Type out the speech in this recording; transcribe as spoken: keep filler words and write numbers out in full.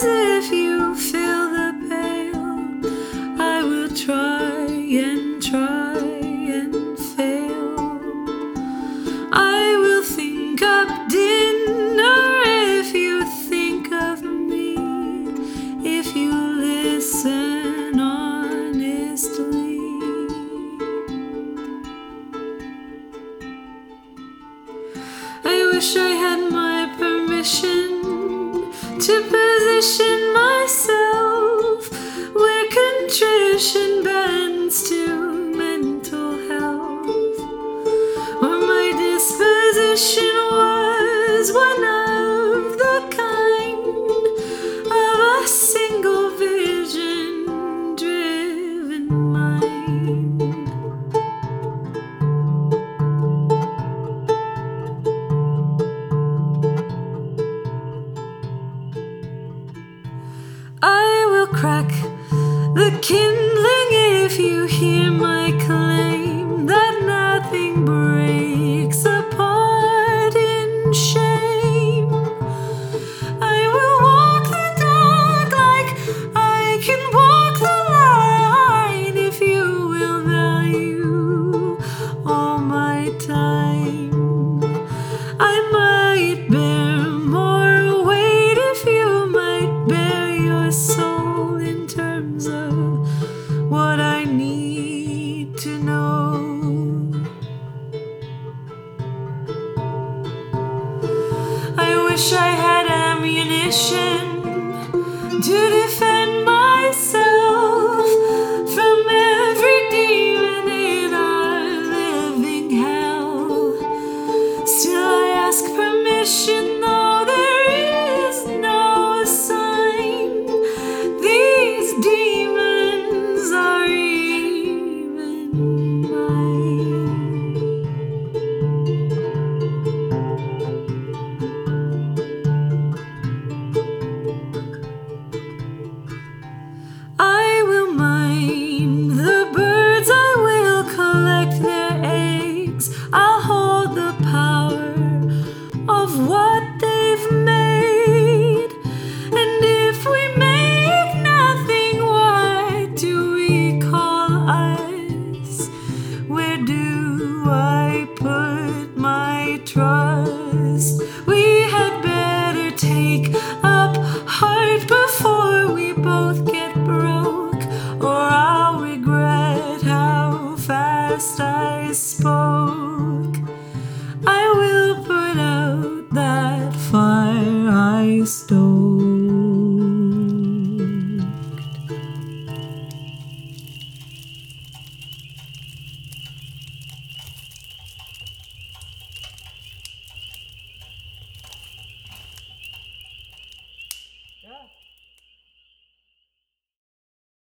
if you fill the pail. I will try and try and fail. I will think up dinner if you think of me, if you listen honestly. I wish I had my permission to position myself where contrition bends to mental health, or my disposition was one of the kind of a single vision driven mind. I will crack the kindling if you hear my claim that nothing breaks apart in shame. I will walk the dog like I can walk the line if you will value all my time. I might bear more weight if you might bear your soul in terms of what I need to know. I wish I had ammunition to